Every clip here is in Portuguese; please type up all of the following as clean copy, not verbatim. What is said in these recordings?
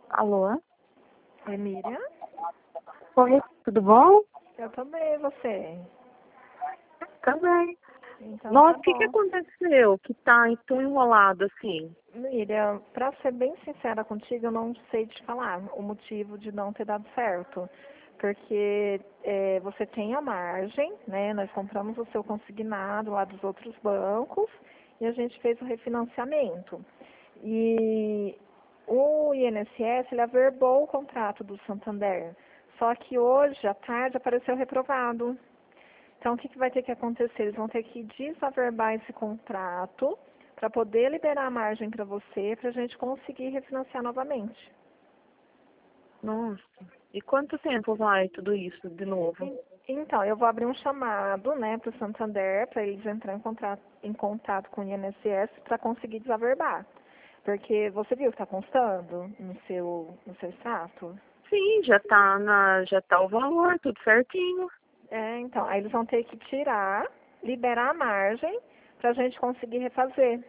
Alô? Oi, Miriam? Oi, tudo bom? Eu tô bem, e você? Também. Então Nossa, tá o que bom. aconteceu que tá tão enrolado assim? Miriam, pra ser bem sincera contigo, eu não sei te falar o motivo de não ter dado certo. Porque você tem a margem, né? Nós compramos o seu consignado lá dos outros bancos e a gente fez o refinanciamento. E o INSS, ele averbou o contrato do Santander. Só que hoje, à tarde, apareceu reprovado. Então, o que vai ter que acontecer? Eles vão ter que desaverbar esse contrato para poder liberar a margem para você, para a gente conseguir refinanciar novamente. Nossa, e quanto tempo vai tudo isso de novo? Então, eu vou abrir um chamado, né, para o Santander, para eles entrarem em contato com o INSS para conseguir desaverbar. Porque você viu que está constando no seu extrato? Sim, já tá o valor, tudo certinho. Então, aí eles vão ter que tirar, liberar a margem para a gente conseguir refazer.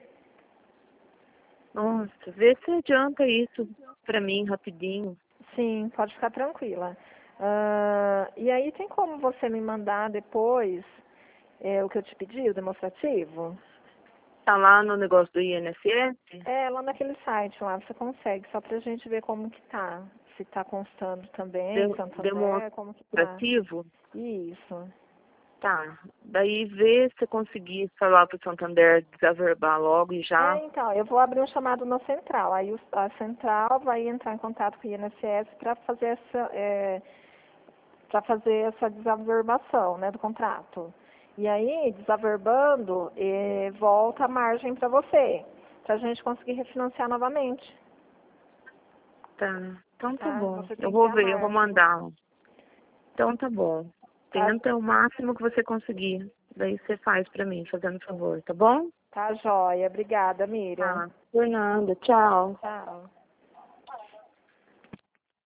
Nossa, vê se adianta isso pra mim rapidinho. Sim, pode ficar tranquila. E aí tem como você me mandar depois o que eu te pedi, o demonstrativo? Tá lá no negócio do INSS? Lá naquele site lá você consegue, só pra gente ver como que tá. Se tá constando também, Santander, como que tá. Demonstrativo? Isso. Tá. Daí vê se conseguir falar pro Santander desaverbar logo e já. Então, eu vou abrir um chamado na central. Aí a central vai entrar em contato com o INSS para fazer essa desaverbação, né, do contrato. E aí, desaverbando, volta a margem para você, para a gente conseguir refinanciar novamente, Tá. Então tá tá? bom. Você Eu tem que ter vou a ver, eu vou margem, mandar. Então tá bom. tá? Tenta o máximo que você conseguir. Daí você faz pra mim, fazendo favor, tá bom? Tá joia. Obrigada, Miriam. Tá. Por nada. Tchau. Tchau.